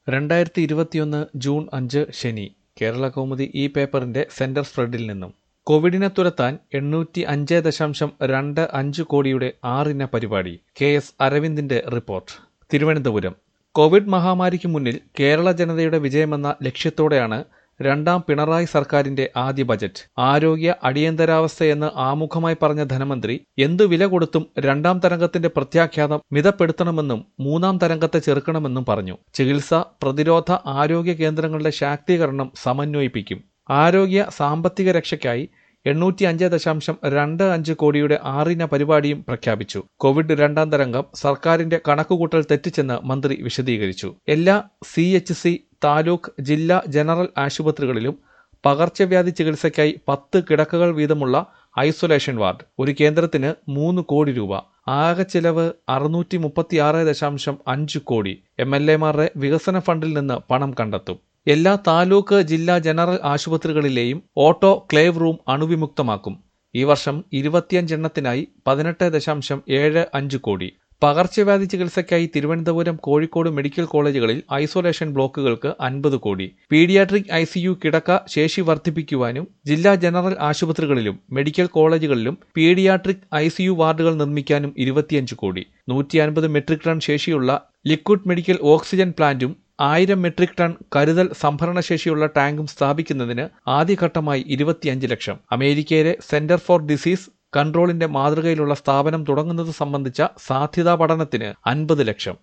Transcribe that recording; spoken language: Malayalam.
2021 ജൂൺ 5 ശനി. കേരള കൗമുദി ഈ പേപ്പറിന്റെ സെന്റർ സ്പ്രെഡിൽ നിന്നും കോവിഡിനെ തുരത്താൻ 805.25 കോടിയുടെ 6 പരിപാടി. KS അരവിന്ദിന്റെ റിപ്പോർട്ട്. തിരുവനന്തപുരം. കോവിഡ് മഹാമാരിക്ക് മുന്നിൽ കേരള ജനതയുടെ വിജയമെന്ന ലക്ഷ്യത്തോടെയാണ് രണ്ടാം പിണറായി സർക്കാരിന്റെ ആദ്യ ബജറ്റ്. ആരോഗ്യ അടിയന്തരാവസ്ഥയെന്ന് ആമുഖമായി പറഞ്ഞ ധനമന്ത്രി എന്തു വില കൊടുത്തും രണ്ടാം തരംഗത്തിന്റെ പ്രത്യാഘാതം മിതപ്പെടുത്തണമെന്നും മൂന്നാം തരംഗത്തെ ചെറുക്കണമെന്നും പറഞ്ഞു. ചികിത്സ, പ്രതിരോധ ആരോഗ്യ കേന്ദ്രങ്ങളുടെ ശാക്തീകരണം സമന്വയിപ്പിക്കും. ആരോഗ്യ സാമ്പത്തിക രക്ഷയ്ക്കായി 805.25 കോടിയുടെ 6 പരിപാടിയും പ്രഖ്യാപിച്ചു. കോവിഡ് രണ്ടാം തരംഗം സർക്കാരിന്റെ കണക്കുകൂട്ടൽ തെറ്റിച്ചെന്ന് മന്ത്രി വിശദീകരിച്ചു. എല്ലാ CHC, താലൂക്ക്, ജില്ലാ ജനറൽ ആശുപത്രികളിലും പകർച്ചവ്യാധി ചികിത്സയ്ക്കായി 10 കിടക്കകൾ വീതമുള്ള ഐസൊലേഷൻ വാർഡ്. ഒരു കേന്ദ്രത്തിന് 3 കോടി രൂപ. ആകെ ചിലവ് 636.5 കോടി. MLAമാരുടെ വികസന ഫണ്ടിൽ നിന്ന് പണം കണ്ടെത്തും. എല്ലാ താലൂക്ക്, ജില്ലാ ജനറൽ ആശുപത്രികളിലെയും ഓട്ടോ ക്ലേവ് റൂം അണുവിമുക്തമാക്കും. ഈ വർഷം 25 എണ്ണത്തിനായി 18.75 കോടി. പകർച്ചവ്യാധി ചികിത്സയ്ക്കായി തിരുവനന്തപുരം, കോഴിക്കോട് മെഡിക്കൽ കോളേജുകളിൽ ഐസൊലേഷൻ ബ്ലോക്കുകൾക്ക് 50 കോടി. പീഡിയാട്രിക് ICU കിടക്ക ശേഷി വർദ്ധിപ്പിക്കുവാനും ജില്ലാ ജനറൽ ആശുപത്രികളിലും മെഡിക്കൽ കോളേജുകളിലും പീഡിയാട്രിക് ICU വാർഡുകൾ നിർമ്മിക്കാനും 25 കോടി. 150 മെട്രിക് ടൺ ശേഷിയുള്ള ലിക്വിഡ് മെഡിക്കൽ ഓക്സിജൻ പ്ലാന്റും 1000 മെട്രിക് ടൺ കരുതൽ സംഭരണശേഷിയുള്ള ടാങ്കും സ്ഥാപിക്കുന്നതിന് ആദ്യഘട്ടമായി 25 ലക്ഷം. അമേരിക്കയിലെ സെന്റർ ഫോർ ഡിസീസ് കൺട്രോളിന്റെ മാതൃകയിലുള്ള സ്ഥാപനം തുടങ്ങുന്നത് സംബന്ധിച്ച സാധ്യതാ പഠനത്തിന് 50 ലക്ഷം.